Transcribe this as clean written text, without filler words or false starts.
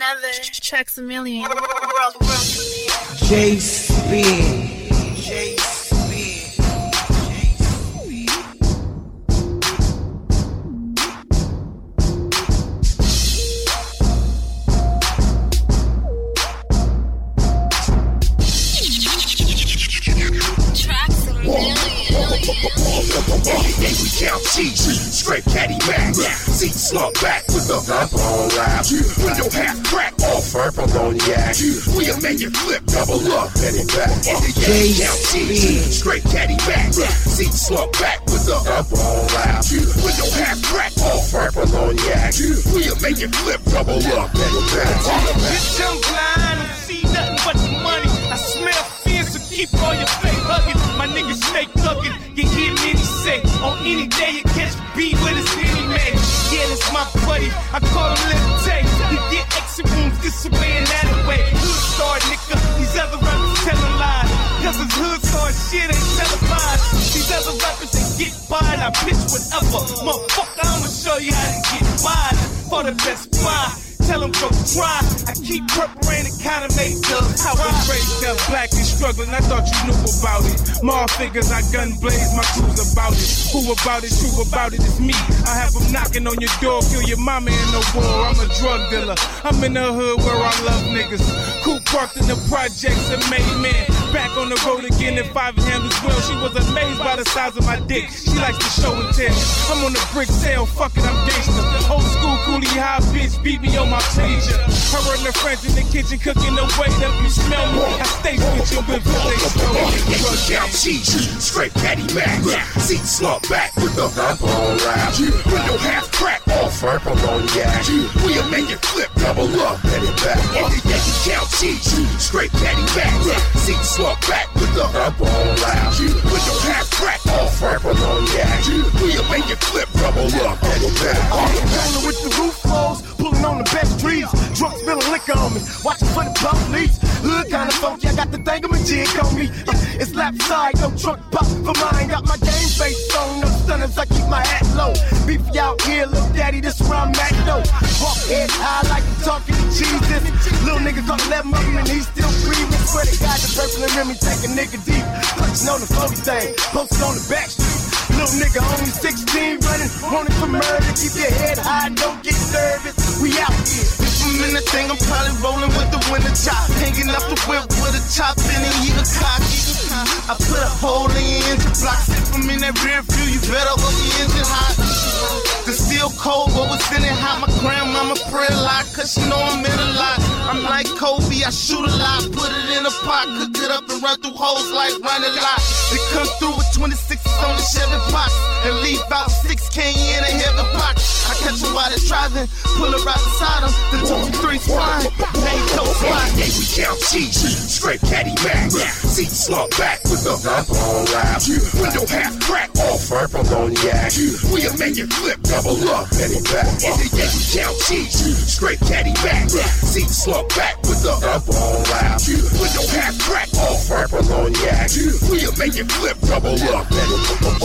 Heather, Tracks a Million. J-Spin. We count cheese, straight caddy Mac. Seat slump back with the bump on lap. Window half crack, all purple on yak. We'll make it flip, double up, and it back. We count cheese, straight caddy Mac. Seat slump back with the bump on lap. Window half crack, all purple on yak. We'll make it flip, double up, and it back. Bitch, I'm blind, don't see nothing but the money. I smell fear, so keep all your fake hugging. My niggas stay cooking, you hear me say. On any day you catch beat with his any man. Yeah, that's my buddy, I call him Little Tay. He get exit rooms this way and that way. Hood star nigga, these other rappers telling lies. Cause his hood star shit ain't televised. These other rappers they get by and I pitch whatever. Motherfucker, I'ma show you how to get by. For the best buy. Tell them go try. I keep purple rain and kinda make thugs. I was raised up black and struggling, I thought you knew about it. More figures, I gun blaze, my crew's about it. Who about it, true about it, it's me. I have them knocking on your door, kill your mama in the war. I'm a drug dealer, I'm in the hood where I love niggas. Cool parked in the projects and made men. Back on the road again in 5 handles well. She was amazed by the size of my dick. She likes to show and tell. I'm on the brick sale, fuck it, I'm gangster. Old school coolie high bitch, beat me on my pager. Her and her friends in the kitchen cooking the way that you smell me. I stay switching with they smell me. Count cheese, straight caddy Mac. Seat slump back with the bump on lap. Window half crack, all purple on yak. We'll make it flip, double up, and it back. Count cheese, straight caddy Mac. Seat slump back with the bump on lap. Window half crack, all purple on yak. We'll make it flip, double up, and it back. Rolling with the roof closed, pulling on the best trees. Drunk spilling liquor on me, watching for the police. Hood kinda funky, I got the thingamajig on me. It's lap side, no trunk pop for mine. Got my game face on, no stunners, I keep my hat low. Beefy out here, little daddy, this where I'm at though. Walk head high like I'm talking to Jesus. Little nigga caught 11 of him and he's still breathing. Swear to God, the person in me take a nigga deep. Clutching on the floaty thing, posted on the back street. Little nigga only 16 running, wanted for murder. Keep your head high, don't get nervous. We out here. If I'm in the thing, I'm probably rolling with the winter chop. Hanging off the whip with a chop in it, he a cocky. I put a hole in your engine block. If I'm in that rear view, you better hold the engine hot. The steel cold, but what's in it hot? My grandmama pray a lot, cause she know I'm in a lot. I'm like Kobe, I shoot a lot. Put it in a pot, cook it up and run through holes like running lot. They come through with 26 on the Chevy box and leave out 6K in a heavy box. I catch her while they're driving, pull her right beside them. The 2-3's flying, they don't fly. We count cheese, straight caddy Mac. Seat slump back with the bump on lap. Window half crack, all purple on yak. We'll make it flip, double up, and it back. We count cheese, straight caddy Mac. Seat slump back with the bump on lap. Window half crack, all purple on yak. We'll make it flip, double up, and it back.